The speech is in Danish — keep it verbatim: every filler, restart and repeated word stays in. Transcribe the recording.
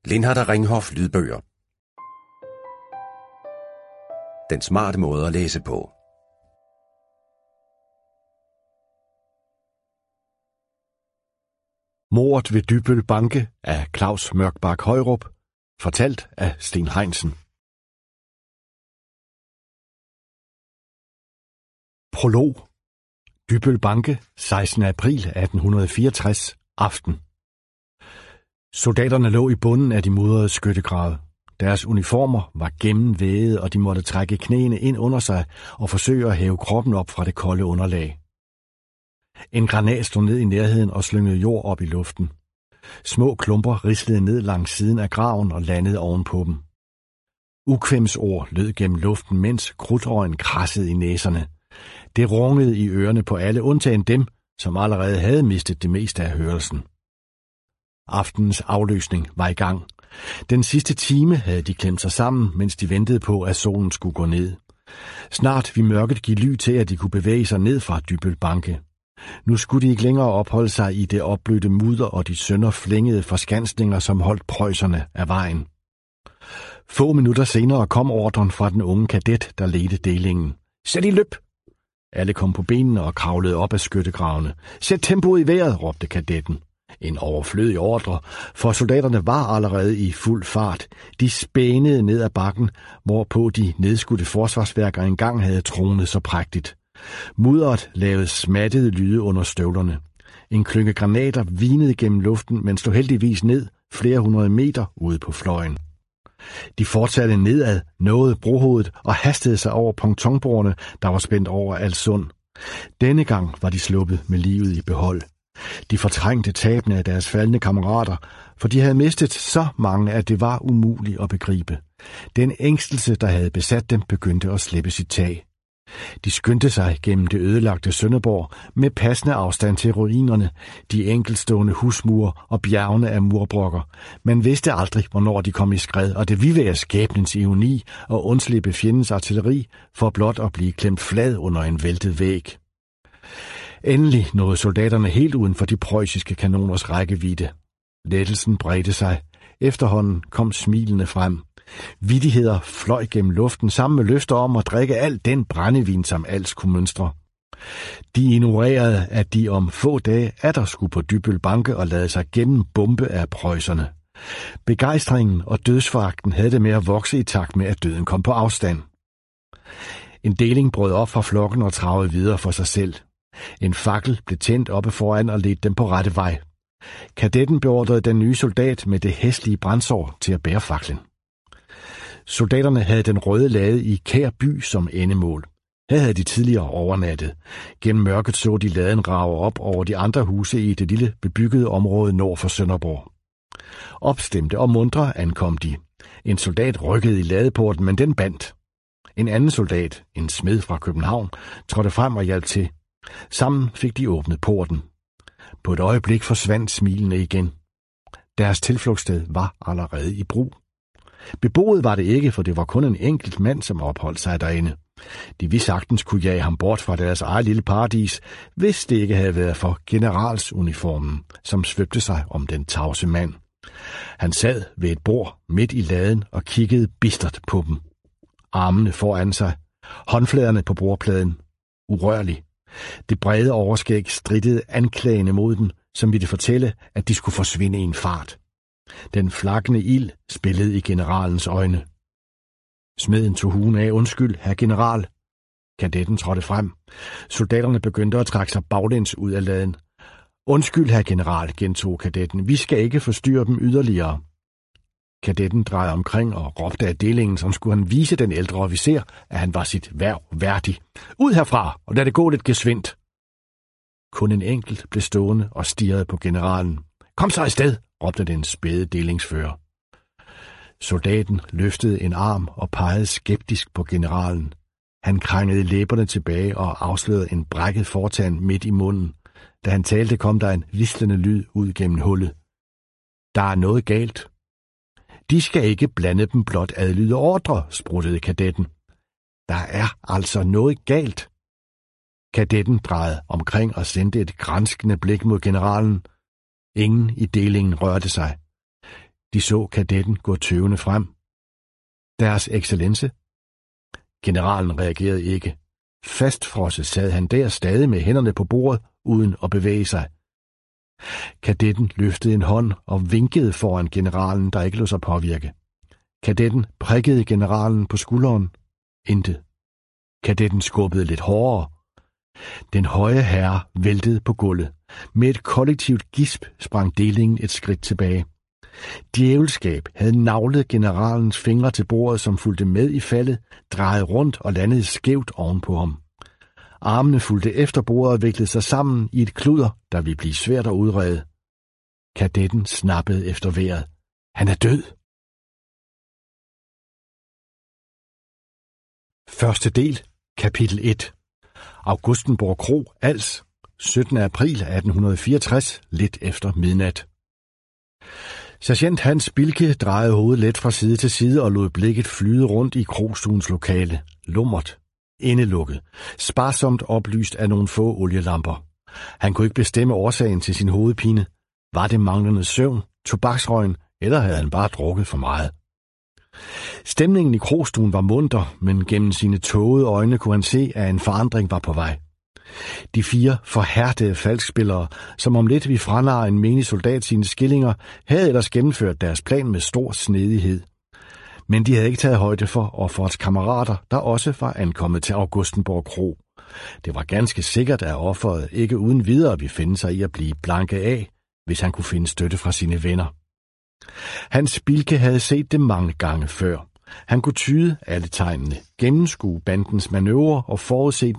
Lindhardt og Ringhof lydbøger. Den smarte måde at læse på. Mordet ved Dybbøl Banke af Claus Mørkbak Højrup, fortalt af Steen Heinsen. Prolog. Dybbøl Banke, sekstende april atten fireogtres, aften. Soldaterne lå i bunden af de mudrede skyttegrave. Deres uniformer var gennemvævede, og de måtte trække knæene ind under sig og forsøge at hæve kroppen op fra det kolde underlag. En granat stod ned i nærheden og slyngede jord op i luften. Små klumper rislede ned langs siden af graven og landede ovenpå dem. Ukvemsord lød gennem luften, mens krudtrøgen krassede i næserne. Det rungede i ørerne på alle, undtagen dem, som allerede havde mistet det meste af hørelsen. Aftenens afløsning var i gang. Den sidste time havde de klemt sig sammen, mens de ventede på, at solen skulle gå ned. Snart ville mørket give ly til, at de kunne bevæge sig ned fra Dybbøl Banke. Nu skulle de ikke længere opholde sig i det opblødte mudder og de sønderflængede forskansninger, som holdt preusserne af vejen. Få minutter senere kom ordren fra den unge kadet, der ledte delingen. Sæt i løb! Alle kom på benene og kravlede op af skyttegravene. Sæt tempoet i vejret, råbte kadetten. En overflødig ordre, for soldaterne var allerede i fuld fart. De spænede ned ad bakken, hvorpå de nedskudte forsvarsværker engang havde tronet så prægtigt. Mudderet lavede smattede lyde under støvlerne. En klynge granater vinede gennem luften, men slog heldigvis ned flere hundrede meter ude på fløjen. De fortsatte nedad, nåede brohovedet og hastede sig over pontonbordene, der var spændt over Alssund. Denne gang var de sluppet med livet i behold. De fortrængte tabene af deres faldne kammerater, for de havde mistet så mange, at det var umuligt at begribe. Den ængstelse, der havde besat dem, begyndte at slippe sit tag. De skyndte sig gennem det ødelagte Sønderborg med passende afstand til ruinerne, de enkeltstående husmure og bjergene af murbrokker. Man vidste aldrig, hvornår de kom i skred, og det ville være skæbnens ironi og undslippe fjendens artilleri for blot at blive klemt flad under en væltet væg. Endelig nåede soldaterne helt uden for de preussiske kanoners rækkevidde. Lettelsen bredte sig. Efterhånden kom smilene frem. Vittigheder fløj gennem luften sammen med løfter om at drikke al den brændevin, som Als kunne mønstre. De ignorerede, at de om få dage atter skulle på Dybbøl Banke og lade sig gennem bombe af preusserne. Begejstringen og dødsforagten havde det med at vokse i takt med, at døden kom på afstand. En deling brød op fra flokken og travede videre for sig selv. En fakkel blev tændt oppe foran og ledte dem på rette vej. Kadetten beordrede den nye soldat med det hæslige brandsår til at bære faklen. Soldaterne havde den røde lade i Kær by som endemål. Her havde de tidligere overnattet. Gennem mørket så de laden rage op over de andre huse i det lille bebyggede område nord for Sønderborg. Opstemte og muntre ankom de. En soldat rykkede i ladeporten, men den bandt. En anden soldat, en smed fra København, trådte frem og hjalp til. Sammen fik de åbnet porten. På et øjeblik forsvandt smilene igen. Deres tilflugtssted var allerede i brug. Beboet var det ikke, for det var kun en enkelt mand, som opholdt sig derinde. De ville sagtens kunne jage ham bort fra deres eget lille paradis, hvis det ikke havde været for generalsuniformen, som svøbte sig om den tavse mand. Han sad ved et bord midt i laden og kiggede bistert på dem. Armene foran sig, håndfladerne på bordpladen, urørlig. Det brede overskæg strittede anklagende mod dem, som ville fortælle, at de skulle forsvinde i en fart. Den flakkende ild spillede i generalens øjne. Smeden tog huen af. Undskyld, herr general. Kadetten trådte frem. Soldaterne begyndte at trække sig baglæns ud af laden. Undskyld, herr general, gentog kadetten. Vi skal ikke forstyrre dem yderligere. Kadetten drejede omkring og råbte af delingen, som skulle han vise den ældre officer, at han var sit hverv værdig. Ud herfra, og lad det gå lidt gesvindt. Kun en enkelt blev stående og stirrede på generalen. Kom så afsted, råbte den spæde delingsfører. Soldaten løftede en arm og pegede skeptisk på generalen. Han krængede læberne tilbage og afslørede en brækket fortand midt i munden. Da han talte, kom der en hvislende lyd ud gennem hullet. Der er noget galt. De skal ikke blande dem blot adlyde ordre, spruttede kadetten. Der er altså noget galt. Kadetten drejede omkring og sendte et granskende blik mod generalen. Ingen i delingen rørte sig. De så kadetten gå tøvende frem. Deres excellence. Generalen reagerede ikke. Fastfrosset sad han der stadig med hænderne på bordet, uden at bevæge sig. Kadetten løftede en hånd og vinkede foran generalen, der ikke lod sig påvirke. Kadetten prikkede generalen på skulderen. Intet. Kadetten skubbede lidt hårdere. Den høje herre væltede på gulvet. Med et kollektivt gisp sprang delingen et skridt tilbage. Djævelskab havde navlet generalens fingre til bordet, som fulgte med i faldet, drejede rundt og landede skævt ovenpå ham. Armene fulgte efter bordet og viklede sig sammen i et kludder, der ville blive svært at udrede. Kadetten snappede efter vejret. Han er død! Første del, kapitel et. Augustenborg Kro, Als, syttende april atten fireogtres, lidt efter midnat. Sergeant Hans Bilke drejede hovedet let fra side til side og lod blikket flyde rundt i krostuens lokale. Lummert. Indelukket. Sparsomt oplyst af nogle få olielamper. Han kunne ikke bestemme årsagen til sin hovedpine. Var det manglende søvn, tobaksrøgen, eller havde han bare drukket for meget? Stemningen i krostuen var munter, men gennem sine tågede øjne kunne han se, at en forandring var på vej. De fire forhærdede falskspillere, som om lidt vi franarer en menig soldat sine skillinger, havde ellers gennemført deres plan med stor snedighed. Men de havde ikke taget højde for offerets kammerater, der også var ankommet til Augustenborg Kro. Det var ganske sikkert, at offeret ikke uden videre ville finde sig i at blive blanke af, hvis han kunne finde støtte fra sine venner. Hans Bilke havde set det mange gange før. Han kunne tyde alle tegnene, gennemskue bandens manøvrer og forudse